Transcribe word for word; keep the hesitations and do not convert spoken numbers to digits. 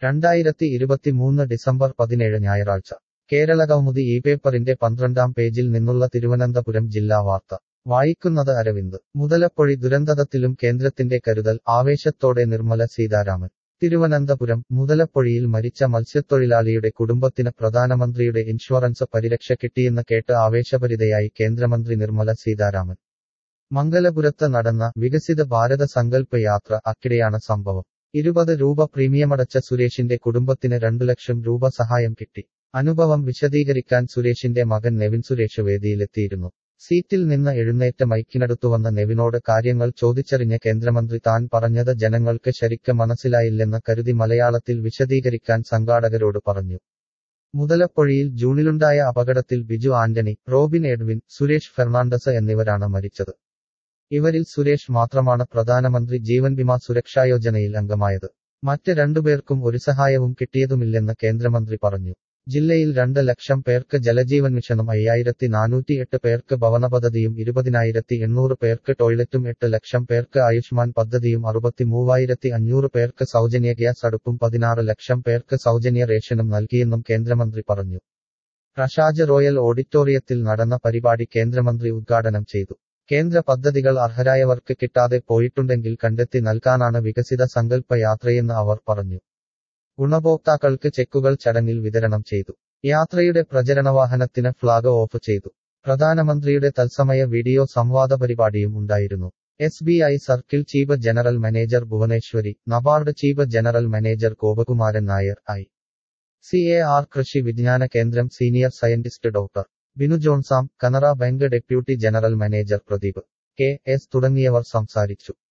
രണ്ടായിരത്തി ഇരുപത്തിമൂന്ന് ഡിസംബർ പതിനേഴ് ഞായറാഴ്ച കേരളകൗമുദി ഈ പേപ്പറിന്റെ പന്ത്രണ്ടാം പേജിൽ നിന്നുള്ള തിരുവനന്തപുരം ജില്ലാ വാർത്ത വായിക്കുന്നത് അരവിന്ദ്. മുതലപ്പൊഴി ദുരന്തത്തിലും കേന്ദ്രത്തിന്റെ കരുതൽ, ആവേശത്തോടെ നിർമ്മല സീതാരാമൻ. തിരുവനന്തപുരം. മുതലപ്പൊഴിയിൽ മരിച്ച മത്സ്യത്തൊഴിലാളിയുടെ കുടുംബത്തിന് പ്രധാനമന്ത്രിയുടെ ഇൻഷുറൻസ് പരിരക്ഷ കിട്ടിയെന്ന് കേട്ട് ആവേശഭരിതയായി കേന്ദ്രമന്ത്രി നിർമ്മല സീതാരാമൻ. മംഗലപുരത്ത് നടന്ന വികസിത ഭാരത സങ്കല്പ യാത്ര അക്കിടെയാണ് സംഭവം. ഇരുപത് രൂപ പ്രീമിയമടച്ച സുരേഷിന്റെ കുടുംബത്തിന് രണ്ടു ലക്ഷം രൂപ സഹായം കിട്ടി. അനുഭവം വിശദീകരിക്കാൻ സുരേഷിന്റെ മകൻ നെവിൻ സുരേഷ് വേദിയിലെത്തിയിരുന്നു. സീറ്റിൽ നിന്ന് എഴുന്നേറ്റ് മൈക്കിനടുത്തുവന്ന നെവിനോട് കാര്യങ്ങൾ ചോദിച്ചറിഞ്ഞ കേന്ദ്രമന്ത്രി താൻ പറഞ്ഞത് ജനങ്ങൾക്ക് ശരിക്ക് മനസ്സിലായില്ലെന്ന് കരുതി മലയാളത്തിൽ വിശദീകരിക്കാൻ സംഘാടകരോട് പറഞ്ഞു. മുതലപ്പൊഴിയിൽ ജൂണിലുണ്ടായ അപകടത്തിൽ Biju Antony, Robin Edwin, Suresh Fernandez എന്നിവരാണ് മരിച്ചത്. ഇവരിൽ സുരേഷ് മാത്രമാണ് പ്രധാനമന്ത്രി ജീവൻ ബിമാ സുരക്ഷായോജനയിൽ അംഗമായത്. മറ്റ് രണ്ടുപേർക്കും ഒരു സഹായവും കിട്ടിയതുമില്ലെന്ന് കേന്ദ്രമന്ത്രി പറഞ്ഞു. ജില്ലയിൽ രണ്ട് ലക്ഷം പേർക്ക് ജലജീവൻ മിഷനും അയ്യായിരത്തി നാനൂറ്റി എട്ട് പേർക്ക് ഭവന പദ്ധതിയും ഇരുപതിനായിരത്തി എണ്ണൂറ് പേർക്ക് ടോയ്ലറ്റും എട്ട് ലക്ഷം പേർക്ക് ആയുഷ്മാൻ പദ്ധതിയും അറുപത്തി മൂവായിരത്തി അഞ്ഞൂറ് പേർക്ക് സൗജന്യ ഗ്യാസ് അടുപ്പും പതിനാറ് ലക്ഷം പേർക്ക് സൗജന്യ റേഷനും നൽകിയെന്നും കേന്ദ്രമന്ത്രി പറഞ്ഞു. പ്രഷാജ് റോയൽ ഓഡിറ്റോറിയത്തിൽ നടന്ന പരിപാടി കേന്ദ്രമന്ത്രി ഉദ്ഘാടനം ചെയ്തു. കേന്ദ്ര പദ്ധതികൾ അർഹരായവർക്ക് കിട്ടാതെ പോയിട്ടുണ്ടെങ്കിൽ കണ്ടെത്തി നൽകാനാണ് വികസിത സങ്കല്പ യാത്രയെന്ന് അവർ പറഞ്ഞു. ഗുണഭോക്താക്കൾക്ക് ചെക്കുകൾ ചടങ്ങിൽ വിതരണം ചെയ്തു. യാത്രയുടെ പ്രചരണവാഹനത്തിന് ഫ്ളാഗ് ഓഫ് ചെയ്തു. പ്രധാനമന്ത്രിയുടെ തത്സമയ വീഡിയോ സംവാദ പരിപാടിയും ഉണ്ടായിരുന്നു. S B I circle chief general manager Bhuvaneswari, NABARD chief general manager Gopakumaran Nair, I C A R Krishi Vigyan Kendra senior scientist doctor Binu Johnsam, Canara bank deputy general manager Pradeep K S തുടങ്ങിയവർ സംസാരിച്ചു.